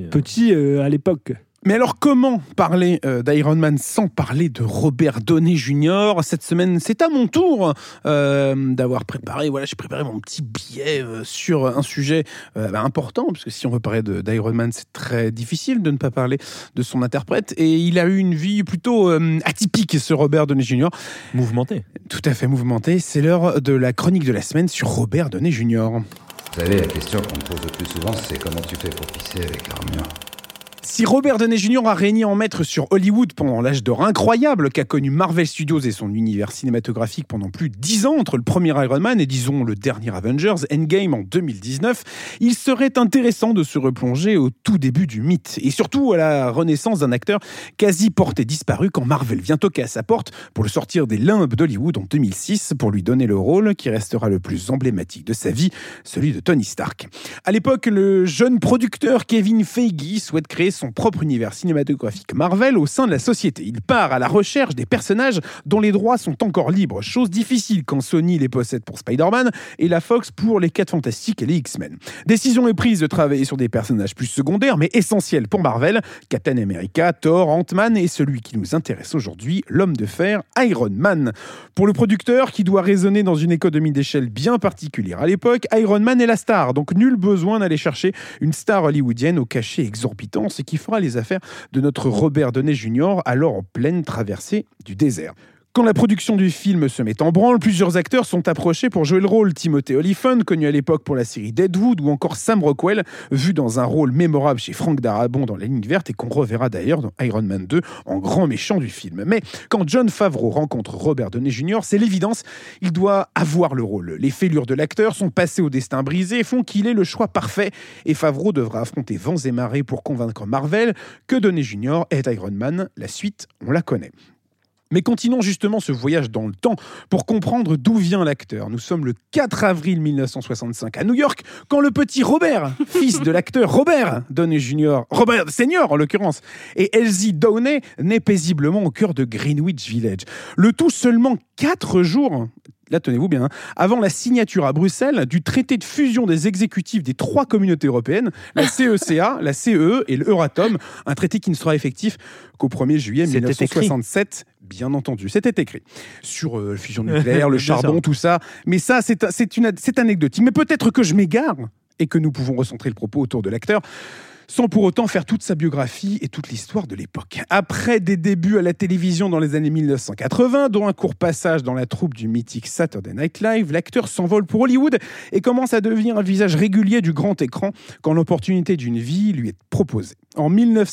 à l'époque. Mais alors, comment parler d'Iron Man sans parler de Robert Downey Jr. Cette semaine, c'est à mon tour d'avoir préparé. Voilà, j'ai préparé mon petit billet sur un sujet important, parce que si on veut parler d'Iron Man, c'est très difficile de ne pas parler de son interprète. Et il a eu une vie plutôt atypique, ce Robert Downey Jr. Mouvementé. Tout à fait mouvementé. C'est l'heure de la chronique de la semaine sur Robert Downey Jr. Vous savez, la question qu'on me pose le plus souvent, c'est comment tu fais pour pisser avec l'armure. Si Robert Downey Jr. a régné en maître sur Hollywood pendant l'âge d'or incroyable qu'a connu Marvel Studios et son univers cinématographique pendant plus de 10 ans, entre le premier Iron Man et disons le dernier Avengers, Endgame en 2019, il serait intéressant de se replonger au tout début du mythe et surtout à la renaissance d'un acteur quasi porté disparu quand Marvel vient toquer à sa porte pour le sortir des limbes d'Hollywood en 2006 pour lui donner le rôle qui restera le plus emblématique de sa vie, celui de Tony Stark. À l'époque, le jeune producteur Kevin Feige souhaite créer son propre univers cinématographique Marvel au sein de la société. Il part à la recherche des personnages dont les droits sont encore libres, chose difficile quand Sony les possède pour Spider-Man et la Fox pour les 4 Fantastiques et les X-Men. Décision est prise de travailler sur des personnages plus secondaires mais essentiels pour Marvel, Captain America, Thor, Ant-Man et celui qui nous intéresse aujourd'hui, l'homme de fer, Iron Man. Pour le producteur qui doit raisonner dans une économie d'échelle bien particulière à l'époque, Iron Man est la star, donc nul besoin d'aller chercher une star hollywoodienne au cachet exorbitant, ce qui fera les affaires de notre Robert Downey Jr., alors en pleine traversée du désert. Quand la production du film se met en branle, plusieurs acteurs sont approchés pour jouer le rôle. Timothy Olyphant, connu à l'époque pour la série Deadwood, ou encore Sam Rockwell, vu dans un rôle mémorable chez Frank Darabont dans La Ligne Verte et qu'on reverra d'ailleurs dans Iron Man 2 en grand méchant du film. Mais quand Jon Favreau rencontre Robert Downey Jr., c'est l'évidence, il doit avoir le rôle. Les fêlures de l'acteur, son passé au destin brisé, font qu'il est le choix parfait et Favreau devra affronter vents et marées pour convaincre Marvel que Downey Jr. est Iron Man. La suite, on la connaît. Mais continuons justement ce voyage dans le temps pour comprendre d'où vient l'acteur. Nous sommes le 4 avril 1965 à New York, quand le petit Robert, fils de l'acteur Robert Downey Jr., Robert Senior en l'occurrence, et Elsie Downey naît paisiblement au cœur de Greenwich Village. Le tout seulement 4 jours... Là, tenez-vous bien, avant la signature à Bruxelles du traité de fusion des exécutifs des 3 communautés européennes, la CECA, la CEE et l'Euratom, un traité qui ne sera effectif qu'au 1er juillet 1967, bien entendu. C'était écrit sur la fusion nucléaire, le charbon, tout ça. Mais ça, c'est anecdotique. Mais peut-être que je m'égare et que nous pouvons recentrer le propos autour de l'acteur, sans pour autant faire toute sa biographie et toute l'histoire de l'époque. Après des débuts à la télévision dans les années 1980, dont un court passage dans la troupe du mythique Saturday Night Live, l'acteur s'envole pour Hollywood et commence à devenir un visage régulier du grand écran quand l'opportunité d'une vie lui est proposée. En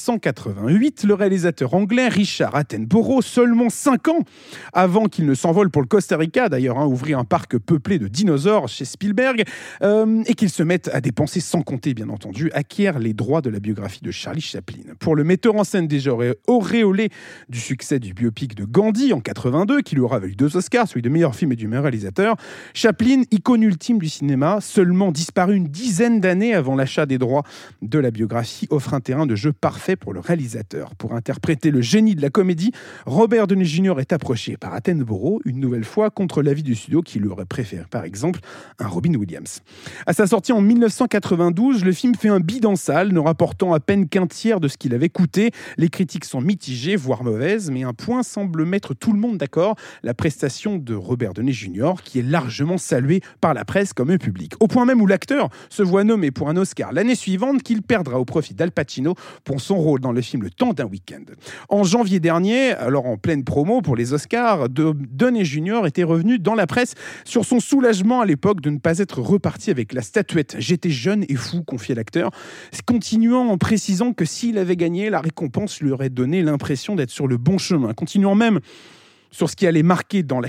1988, le réalisateur anglais Richard Attenborough, seulement 5 ans avant qu'il ne s'envole pour le Costa Rica, d'ailleurs, ouvrir un parc peuplé de dinosaures chez Spielberg, et qu'il se mette à dépenser sans compter, bien entendu, acquiert les droits de la biographie de Charlie Chaplin. Pour le metteur en scène déjà auréolé du succès du biopic de Gandhi en 82, qui lui aura valu 2 Oscars, celui de meilleur film et du meilleur réalisateur, Chaplin, icône ultime du cinéma, seulement disparu une dizaine d'années avant l'achat des droits de la biographie, offre un terrain de jeu parfait pour le réalisateur. Pour interpréter le génie de la comédie, Robert Downey Jr. est approché par Attenborough, une nouvelle fois contre l'avis du studio qui lui aurait préféré, par exemple, un Robin Williams. À sa sortie en 1992, le film fait un bide en salle, ne rapportant à peine qu'un tiers de ce qu'il avait coûté. Les critiques sont mitigées, voire mauvaises, mais un point semble mettre tout le monde d'accord, la prestation de Robert Downey Jr., qui est largement saluée par la presse comme un public. Au point même où l'acteur se voit nommé pour un Oscar l'année suivante, qu'il perdra au profit d'Al Pacino pour son rôle dans le film Le Temps d'un week-end. En janvier dernier, alors en pleine promo pour les Oscars, Downey Jr. était revenu dans la presse sur son soulagement à l'époque de ne pas être reparti avec la statuette. « J'étais jeune et fou », confiait l'acteur. Continue continuant en précisant que s'il avait gagné, la récompense lui aurait donné l'impression d'être sur le bon chemin. Continuant même sur ce qui allait marquer dans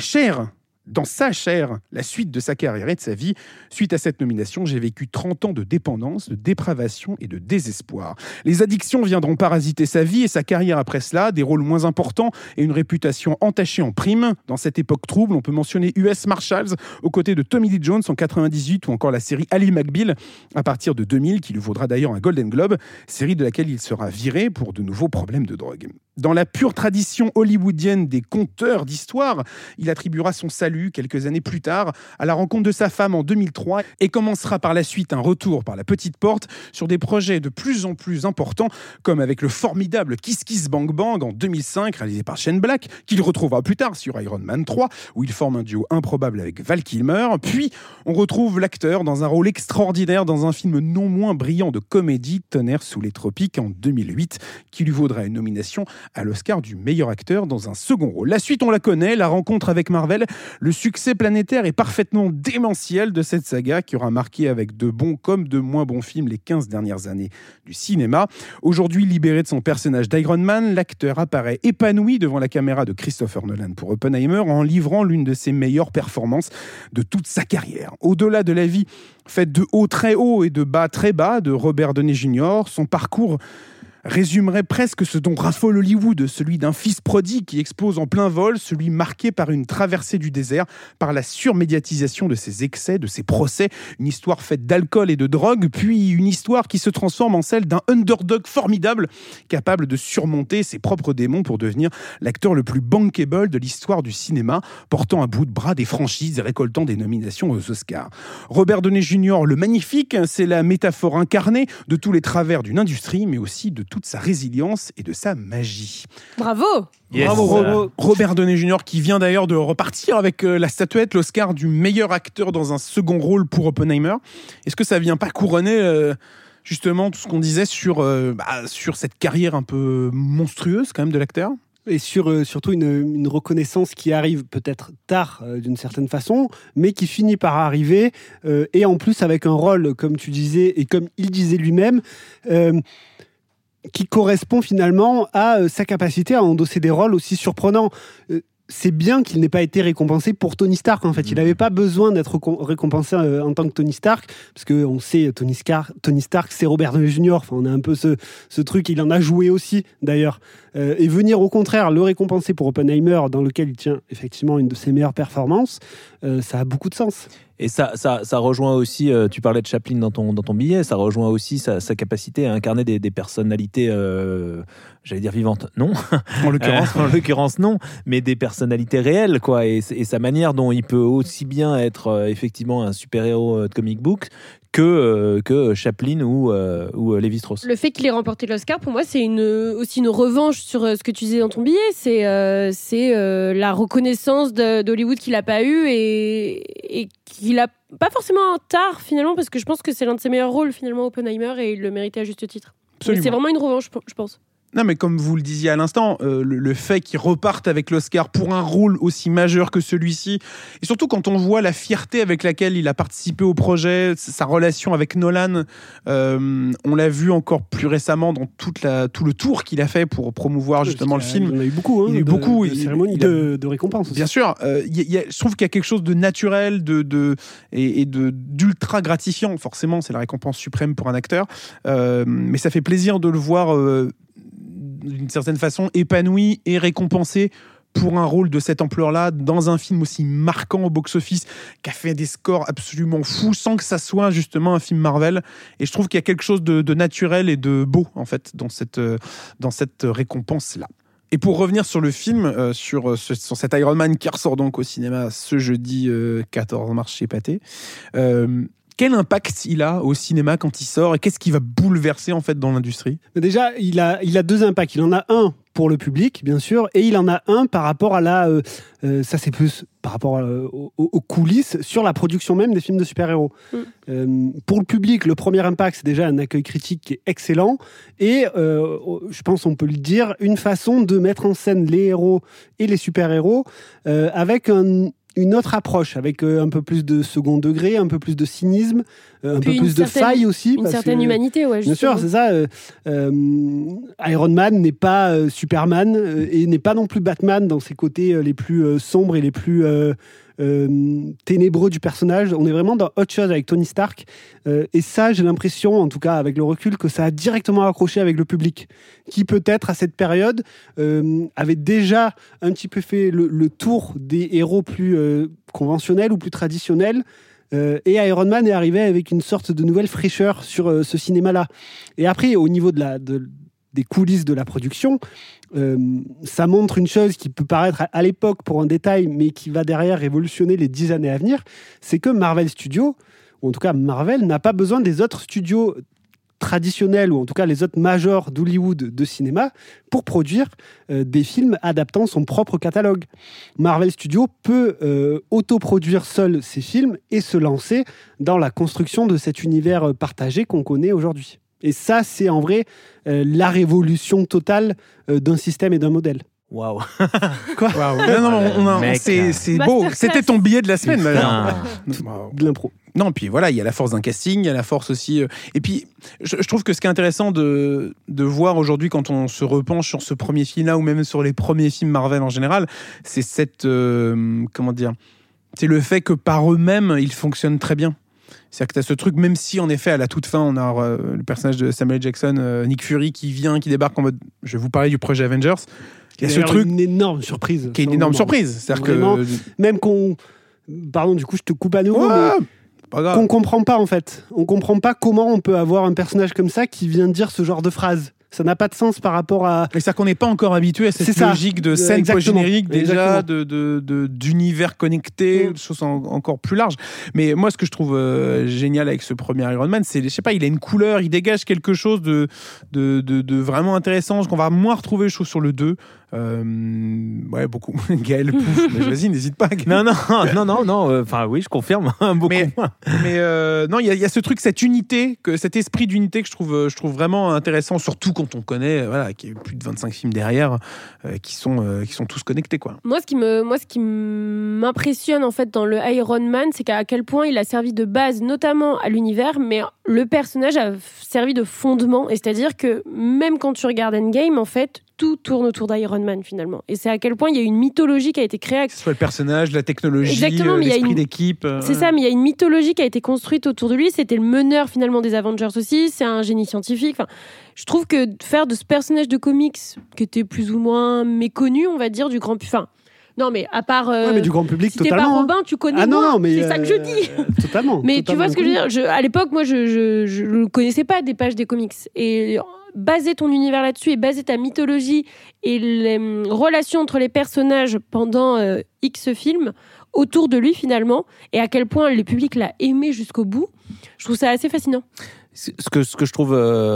sa chair, la suite de sa carrière et de sa vie. Suite à cette nomination, j'ai vécu 30 ans de dépendance, de dépravation et de désespoir. Les addictions viendront parasiter sa vie et sa carrière après cela, des rôles moins importants et une réputation entachée en prime. Dans cette époque trouble, on peut mentionner US Marshals aux côtés de Tommy Lee Jones en 98 ou encore la série Ally McBeal à partir de 2000, qui lui vaudra d'ailleurs un Golden Globe, série de laquelle il sera viré pour de nouveaux problèmes de drogue. Dans la pure tradition hollywoodienne des conteurs d'histoire, il attribuera son salut quelques années plus tard à la rencontre de sa femme en 2003 et commencera par la suite un retour par la petite porte sur des projets de plus en plus importants, comme avec le formidable Kiss Kiss Bang Bang en 2005 réalisé par Shane Black, qu'il retrouvera plus tard sur Iron Man 3 où il forme un duo improbable avec Val Kilmer. Puis on retrouve l'acteur dans un rôle extraordinaire dans un film non moins brillant de comédie, Tonnerre sous les tropiques en 2008, qui lui vaudra une nomination à l'Oscar du meilleur acteur dans un second rôle. La suite, on la connaît, la rencontre avec Marvel, le succès planétaire et parfaitement démentiel de cette saga qui aura marqué avec de bons comme de moins bons films les 15 dernières années du cinéma. Aujourd'hui libéré de son personnage d'Iron Man, l'acteur apparaît épanoui devant la caméra de Christopher Nolan pour Oppenheimer en livrant l'une de ses meilleures performances de toute sa carrière. Au-delà de la vie faite de haut très haut et de bas très bas de Robert Downey Jr., son parcours résumerait presque ce dont raffole Hollywood, celui d'un fils prodigue qui explose en plein vol, celui marqué par une traversée du désert, par la surmédiatisation de ses excès, de ses procès, une histoire faite d'alcool et de drogue, puis une histoire qui se transforme en celle d'un underdog formidable, capable de surmonter ses propres démons pour devenir l'acteur le plus bankable de l'histoire du cinéma, portant à bout de bras des franchises et récoltant des nominations aux Oscars. Robert Downey Jr., le magnifique, c'est la métaphore incarnée de tous les travers d'une industrie, mais aussi de toute sa résilience et de sa magie. Bravo! Yes. Bravo. Robert Downey Jr. qui vient d'ailleurs de repartir avec la statuette, l'Oscar du meilleur acteur dans un second rôle pour Oppenheimer. Est-ce que ça vient pas couronner justement tout ce qu'on disait sur cette carrière un peu monstrueuse quand même de l'acteur ? Et surtout une reconnaissance qui arrive peut-être tard d'une certaine façon, mais qui finit par arriver, et en plus avec un rôle, comme tu disais, et comme il disait lui-même, qui correspond finalement à sa capacité à endosser des rôles aussi surprenants. C'est bien qu'il n'ait pas été récompensé pour Tony Stark, en fait. Il n'avait pas besoin d'être récompensé en tant que Tony Stark, parce qu'on sait, Tony Stark, c'est Robert Downey Jr. Enfin, on a un peu ce truc, il en a joué aussi, d'ailleurs. Et venir, au contraire, le récompenser pour Oppenheimer, dans lequel il tient effectivement une de ses meilleures performances, ça a beaucoup de sens. Et ça rejoint aussi, tu parlais de Chaplin dans ton billet, ça rejoint aussi sa capacité à incarner des personnalités, j'allais dire vivantes, non. En l'occurrence, non, mais des personnalités réelles, quoi. Et sa manière dont il peut aussi bien être effectivement un super-héros de comic book que Chaplin ou Lévi-Strauss. Le fait qu'il ait remporté l'Oscar, pour moi, c'est aussi une revanche sur ce que tu disais dans ton billet. C'est la reconnaissance d'Hollywood qu'il n'a pas eu et qu'il a pas forcément tard, finalement, parce que je pense que c'est l'un de ses meilleurs rôles, finalement, Oppenheimer, et il le méritait à juste titre. Mais c'est vraiment une revanche, je pense. Non, mais comme vous le disiez à l'instant, le fait qu'il reparte avec l'Oscar pour un rôle aussi majeur que celui-ci, et surtout quand on voit la fierté avec laquelle il a participé au projet, sa relation avec Nolan, on l'a vu encore plus récemment dans tout le tour qu'il a fait pour promouvoir justement le film. Il y en a eu beaucoup, il y a eu beaucoup de cérémonies de récompense. Bien sûr, je trouve qu'il y a quelque chose de naturel et d'ultra gratifiant. Forcément, c'est la récompense suprême pour un acteur, mais ça fait plaisir de le voir d'une certaine façon épanoui et récompensé pour un rôle de cette ampleur-là, dans un film aussi marquant au box-office, qui a fait des scores absolument fous, sans que ça soit justement un film Marvel. Et je trouve qu'il y a quelque chose de naturel et de beau, en fait, dans cette récompense-là. Et pour revenir sur le film, sur cet Iron Man qui ressort donc au cinéma ce jeudi 14 mars chez Pathé, quel impact il a au cinéma quand il sort et qu'est-ce qui va bouleverser en fait dans l'industrie ? Déjà, il a deux impacts. Il en a un pour le public, bien sûr, et il en a un par rapport à ça c'est plus par rapport aux coulisses sur la production même des films de super-héros. Pour le public, le premier impact, c'est déjà un accueil critique qui est excellent et je pense on peut le dire, une façon de mettre en scène les héros et les super-héros avec une autre approche avec un peu plus de second degré, un peu plus de cynisme, un peu plus de faille aussi. Une certaine humanité, ouais. Bien sûr, c'est ça. Iron Man n'est pas Superman et n'est pas non plus Batman dans ses côtés les plus sombres et les plus ténébreux du personnage. On est vraiment dans autre chose avec Tony Stark. Et ça, j'ai l'impression, en tout cas avec le recul, que ça a directement accroché avec le public, qui peut-être à cette période avait déjà un petit peu fait le tour des héros plus conventionnels ou plus traditionnels. Et Iron Man est arrivé avec une sorte de nouvelle fraîcheur sur ce cinéma-là. Et après, au niveau des coulisses de la production, ça montre une chose qui peut paraître à l'époque pour un détail, mais qui va derrière révolutionner les 10 années à venir, c'est que Marvel Studios, ou en tout cas Marvel, n'a pas besoin des autres studios traditionnels, ou en tout cas les autres majors d'Hollywood de cinéma, pour produire des films adaptant son propre catalogue. Marvel Studios peut autoproduire seul ses films et se lancer dans la construction de cet univers partagé qu'on connaît aujourd'hui. Et ça, c'est en vrai la révolution totale d'un système et d'un modèle. Waouh. Quoi ? Non, c'est beau. C'était ton billet de la semaine. De l'impro. Non, puis voilà, il y a la force d'un casting, il y a la force aussi... Et puis, je trouve que ce qui est intéressant de voir aujourd'hui, quand on se repenche sur ce premier film-là, ou même sur les premiers films Marvel en général, c'est cette... comment dire ? C'est le fait que par eux-mêmes, ils fonctionnent très bien. C'est-à-dire que tu as ce truc, même si en effet à la toute fin on a le personnage de Samuel Jackson, Nick Fury, qui débarque en mode, je vais vous parler du projet Avengers. Il y a ce truc, une énorme surprise. Qui est une énorme surprise. C'est-à-dire vraiment, que même pardon, du coup je te coupe à nouveau, mais qu'on comprend pas en fait. On comprend pas comment on peut avoir un personnage comme ça qui vient dire ce genre de phrase. Ça n'a pas de sens par rapport à... C'est-à-dire qu'on n'est pas encore habitué à cette logique de scène post-générique, déjà, d'univers connecté, de choses encore plus larges. Mais moi, ce que je trouve génial avec ce premier Iron Man, c'est, je sais pas, il a une couleur, il dégage quelque chose de vraiment intéressant, qu'on va moins retrouver, je trouve, sur le 2. Ouais, beaucoup. Gaël, pouf, mais vas-y, n'hésite pas. Non. Enfin, oui, je confirme, beaucoup moins. Mais non, il y a ce truc, cette unité, cet esprit d'unité que je trouve vraiment intéressant, surtout quand on connaît, voilà, qu'il y a plus de 25 films derrière, qui sont tous connectés, quoi. Moi, ce qui m'impressionne en fait dans le Iron Man, c'est qu'à quel point il a servi de base, notamment à l'univers, mais le personnage a servi de fondement. Et c'est-à-dire que même quand tu regardes Endgame, en fait, tout tourne autour d'Iron Man finalement. Et c'est à quel point il y a une mythologie qui a été créée. Que ce soit le personnage, la technologie, l'esprit d'équipe. C'est ça, mais il y a une mythologie qui a été construite autour de lui. C'était le meneur finalement des Avengers aussi. C'est un génie scientifique. Enfin, je trouve que faire de ce personnage de comics, qui était plus ou moins méconnu, on va dire, du grand... Enfin, non, mais à part... mais du grand public, si totalement. t'es pas Robin, tu connais moins. Non, mais c'est ça que je dis. Totalement. Mais tu vois ce que je veux dire ? À l'époque, moi, je ne connaissais pas des pages des comics. Et baser ton univers là-dessus et baser ta mythologie et les relations entre les personnages pendant X films autour de lui, finalement, et à quel point le public l'a aimé jusqu'au bout, je trouve ça assez fascinant. Ce que je trouve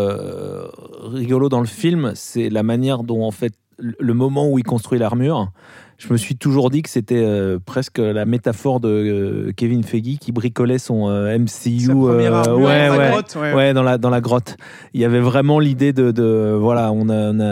rigolo dans le film, c'est la manière dont, en fait, le moment où il construit l'armure, je me suis toujours dit que c'était presque la métaphore de Kevin Feige qui bricolait son MCU. Sa première armure dans la grotte. Il y avait vraiment l'idée de voilà, on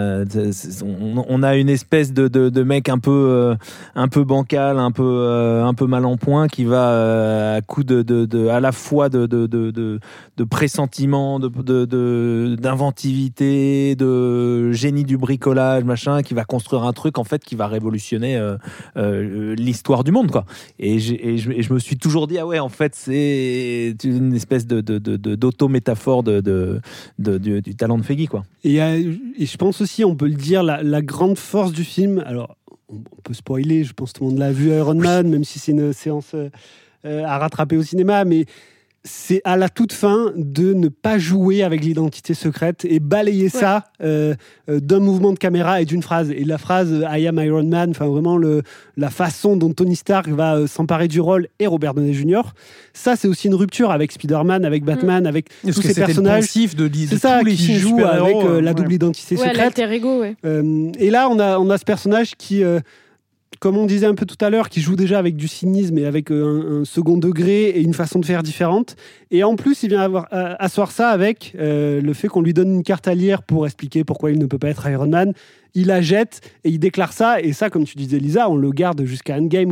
a une espèce de mec un peu bancal, un peu mal en point, qui va à coup à la fois de pressentiment, d'inventivité, de génie du bricolage, machin, qui va construire un truc en fait qui va révolutionner l'histoire du monde, quoi. Et je me suis toujours dit, ah ouais, en fait, c'est une espèce d'auto-métaphore du talent de Feige, quoi. Et je pense aussi, on peut le dire, la grande force du film, alors on peut spoiler, je pense que tout le monde l'a vu, Iron Man, même si c'est une séance à rattraper au cinéma, mais c'est à la toute fin de ne pas jouer avec l'identité secrète et balayer ça d'un mouvement de caméra et d'une phrase. Et la phrase « I am Iron Man », enfin vraiment la façon dont Tony Stark va s'emparer du rôle, et Robert Downey Jr., ça c'est aussi une rupture avec Spider-Man, avec Batman, avec tous ces personnages. C'est ça, qui joue avec la double identité secrète. L'alter ego, et là, on a ce personnage qui... comme on disait un peu tout à l'heure, qui joue déjà avec du cynisme et avec un second degré et une façon de faire différente. Et en plus, il vient asseoir ça avec le fait qu'on lui donne une carte à lire pour expliquer pourquoi il ne peut pas être Iron Man. Il la jette et il déclare ça. Et ça, comme tu disais, Lisa, on le garde jusqu'à Endgame, quoi.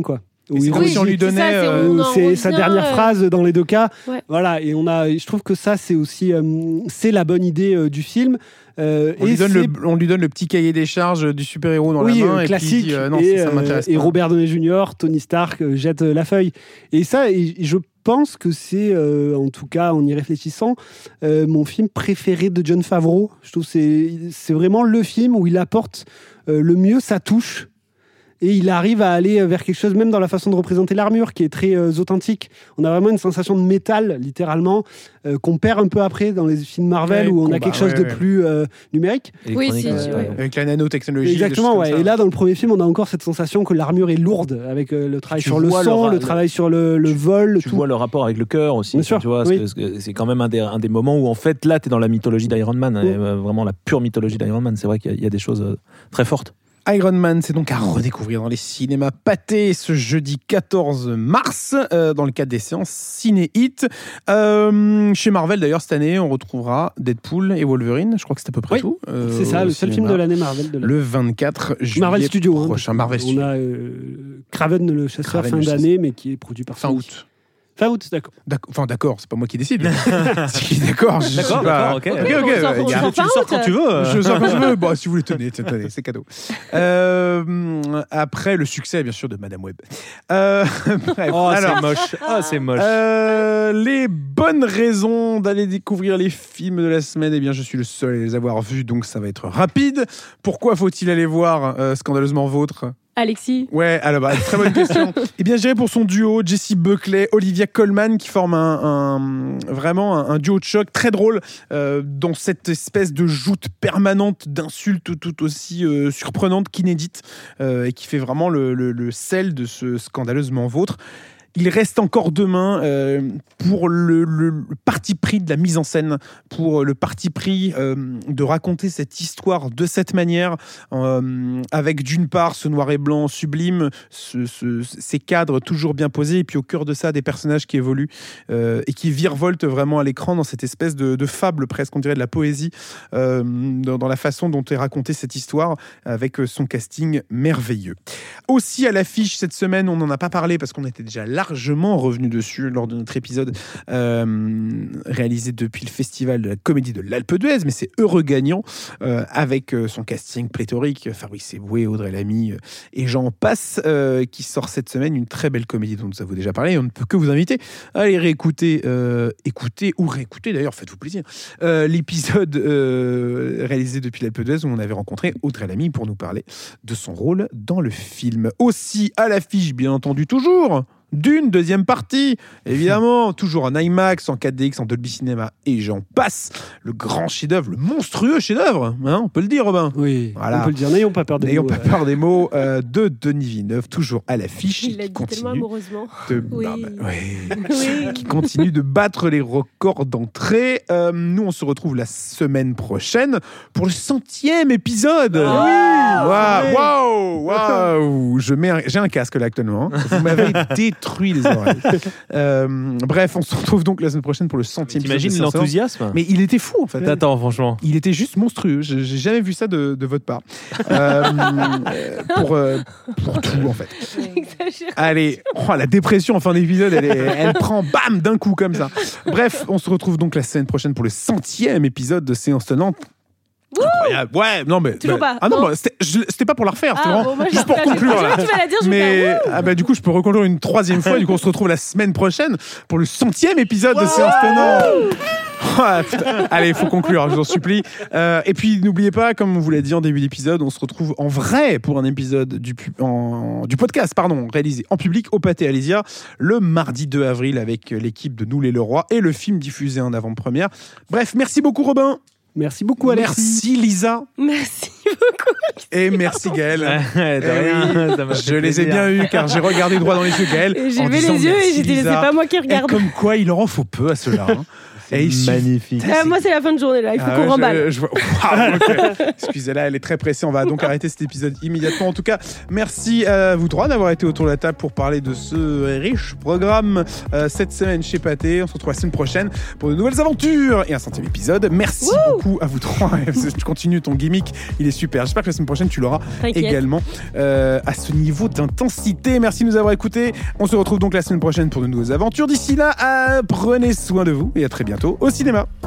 C'est comme si on lui donnait. C'est sa dernière phrase dans les deux cas. Ouais. Voilà, et je trouve que ça, c'est aussi c'est la bonne idée du film. On lui donne le petit cahier des charges du super-héros dans la main. Classique. Et puis il dit, non, ça m'intéresse pas. Et Robert Downey Jr., Tony Stark jette la feuille. Et ça, je pense que c'est, en tout cas en y réfléchissant, mon film préféré de Jon Favreau. Je trouve que c'est vraiment le film où il apporte le mieux sa touche. Et il arrive à aller vers quelque chose, même dans la façon de représenter l'armure, qui est très authentique. On a vraiment une sensation de métal, littéralement, qu'on perd un peu après dans les films Marvel, où on a quelque chose de plus numérique. Oui, avec la nanotechnologie. Exactement, ouais. Et là, dans le premier film, on a encore cette sensation que l'armure est lourde, avec le travail sur le son, le travail sur le vol. Tu vois le rapport avec le cœur aussi. Bien sûr, tu vois, c'est quand même un des moments où, en fait, là, tu es dans la mythologie d'Iron Man, vraiment la pure mythologie d'Iron Man. C'est vrai qu'il y a des choses très fortes. Iron Man, c'est donc à redécouvrir dans les cinémas Pathé ce jeudi 14 mars, dans le cadre des séances Ciné Hit. Chez Marvel, d'ailleurs, cette année, on retrouvera Deadpool et Wolverine. Je crois que c'est à peu près tout. C'est ça, le seul film de l'année Marvel. Le 24 juillet Marvel Studio, prochain. Marvel Studio. On a Kraven le chasseur fin d'année, mais qui est produit par fin août. Fin août, d'accord. Enfin, d'accord, c'est pas moi qui décide. D'accord, ok. Tu le sors quand tu veux. Je sors quand je veux. Bon, si vous voulez, tenez, c'est cadeau. Après le succès, bien sûr, de Madame Web. Bref. C'est moche. Les bonnes raisons d'aller découvrir les films de la semaine, eh bien, je suis le seul à les avoir vus, donc ça va être rapide. Pourquoi faut-il aller voir Scandaleusement Vôtre ? Alexis. Ouais, alors très bonne question. Eh bien, je dirais pour son duo, Jessie Buckley, Olivia Colman, qui forment vraiment un duo de choc très drôle dans cette espèce de joute permanente d'insultes tout aussi surprenante qu'inédite et qui fait vraiment le sel de ce Scandaleusement Vôtre. Il reste encore demain pour le parti pris de la mise en scène, pour le parti pris de raconter cette histoire de cette manière, avec d'une part ce noir et blanc sublime, ces cadres toujours bien posés, et puis au cœur de ça, des personnages qui évoluent et qui virevoltent vraiment à l'écran dans cette espèce de fable presque, on dirait de la poésie, dans la façon dont est racontée cette histoire, avec son casting merveilleux. Aussi à l'affiche cette semaine, on n'en a pas parlé parce qu'on était déjà largement revenu dessus lors de notre épisode réalisé depuis le festival de la comédie de l'Alpe d'Huez, mais c'est heureux gagnant avec son casting pléthorique, Fabrice Eboué, Audrey Lamy et j'en passe, qui sort cette semaine, une très belle comédie dont nous avons déjà parlé, et on ne peut que vous inviter à aller réécouter, écouter ou réécouter, d'ailleurs faites-vous plaisir, l'épisode réalisé depuis l'Alpe d'Huez où on avait rencontré Audrey Lamy pour nous parler de son rôle dans le film. Aussi à l'affiche, bien entendu, toujours Dune, deuxième partie, évidemment, toujours en IMAX, en 4DX, en Dolby Cinema, et j'en passe. Le grand chef-d'œuvre, le monstrueux chef-d'œuvre, hein, on peut le dire, Robin. Oui, voilà. On peut le dire, n'ayons pas peur des mots. N'ayons pas peur des mots, de Denis Villeneuve, toujours à l'affiche. Il l'a dit tellement amoureusement. Qui continue de battre les records d'entrée. Nous, on se retrouve la semaine prochaine pour le 100e épisode. Waouh. J'ai un casque là actuellement. Vous m'avez détruit les oreilles. Bref, on se retrouve donc la semaine prochaine pour le 100e épisode. T'imagines l'enthousiasme ? Mais il était fou en fait. Attends, franchement. Il était juste monstrueux. J'ai jamais vu ça de votre part. Pour tout en fait. Allez, la dépression en fin d'épisode, elle prend bam d'un coup comme ça. Bref, on se retrouve donc la semaine prochaine pour le 100e épisode de Séance Tenante. Incroyable. Ouais, non mais toujours pas. Ah non, c'était pas pour la refaire, c'était vraiment juste pour conclure là. Tu vas la dire, mais du coup, je peux reconduire une troisième fois. Du coup, on se retrouve la semaine prochaine pour le 100e épisode de Séance Tenante. Allez, il faut conclure, je vous en supplie. Et puis, n'oubliez pas, comme on vous l'a dit en début d'épisode, on se retrouve en vrai pour un épisode du podcast, réalisé en public au Pathé Alésia le mardi 2 avril avec l'équipe de Nous les Leroy et le film diffusé en avant-première. Bref, merci beaucoup Robin. Merci beaucoup Alexis. Merci Lisa. Merci beaucoup. Et merci Gaël. Je les ai bien eus car j'ai regardé droit dans les yeux Gaël. J'ai levé les yeux et j'ai dit c'est pas moi qui regarde. Comme quoi il leur en faut peu à ceux-là. Hein. C'est magnifique. Moi, c'est la fin de journée, là. Il faut qu'on remballe. Excusez-la, elle est très pressée. On va donc arrêter cet épisode immédiatement. En tout cas, merci à vous trois d'avoir été autour de la table pour parler de ce riche programme cette semaine chez Pathé. On se retrouve la semaine prochaine pour de nouvelles aventures et un 100e épisode. Merci beaucoup à vous trois. Tu continues ton gimmick, il est super. J'espère que la semaine prochaine, tu l'auras également à ce niveau d'intensité. Merci de nous avoir écoutés. On se retrouve donc la semaine prochaine pour de nouvelles aventures. D'ici là, prenez soin de vous et à très bientôt au cinéma.